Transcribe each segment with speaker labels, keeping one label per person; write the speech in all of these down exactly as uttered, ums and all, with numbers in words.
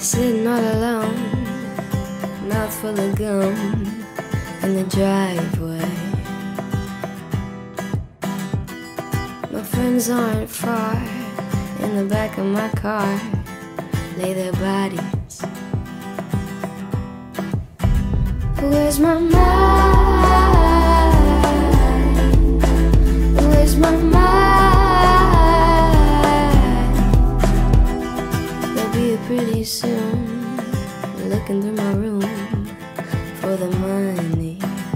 Speaker 1: Sitting all alone, mouth full of gum in the driveway. My friends aren't far. In the back of my car lay their bodies. Where's my mind? Where's my mind? They'll be here pretty soon, looking through my room for the money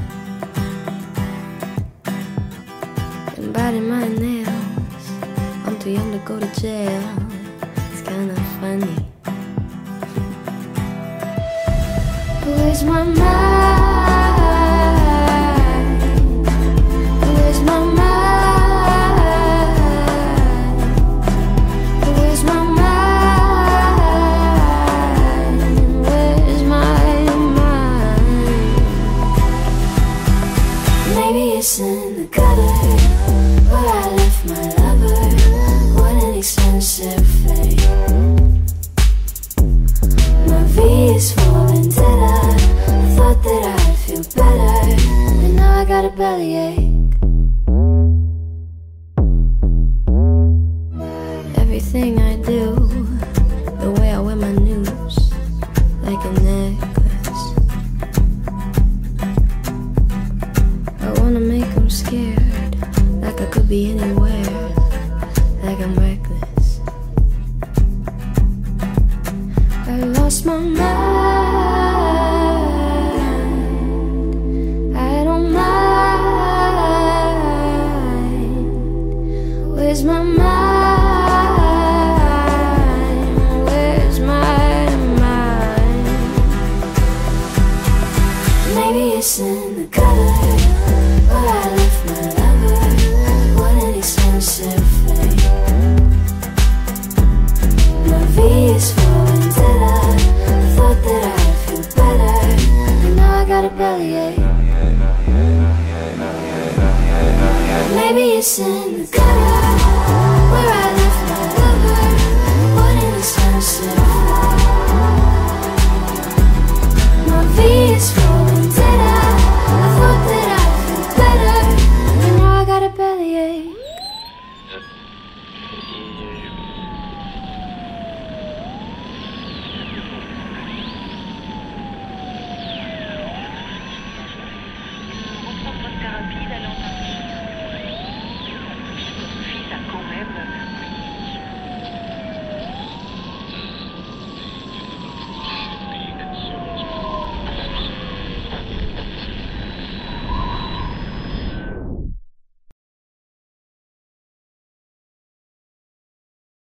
Speaker 1: and biting my nails. I'm too young to go to jail. It's kinda funny. Where's my mind? Where's my mind? Where's my mind? Where's my mind? Maybe it's in the gutter where I left my lover. What an expensive thing. My V is for vendetta. I thought that I'd feel better, and now I got a bellyache. Everything I do, the way I wear my noose, like a necklace. I wanna make them scared, like I could be anywhere, like I'm reckless. I lost my mind. I don't mind. Where's my mind? Where's my mind? Maybe it's in the gutter where I left my lover. What an expensive thing. My V is for vendetta. I thought that I'd feel better, and now I got a bellyache. Maybe it's in the gutter.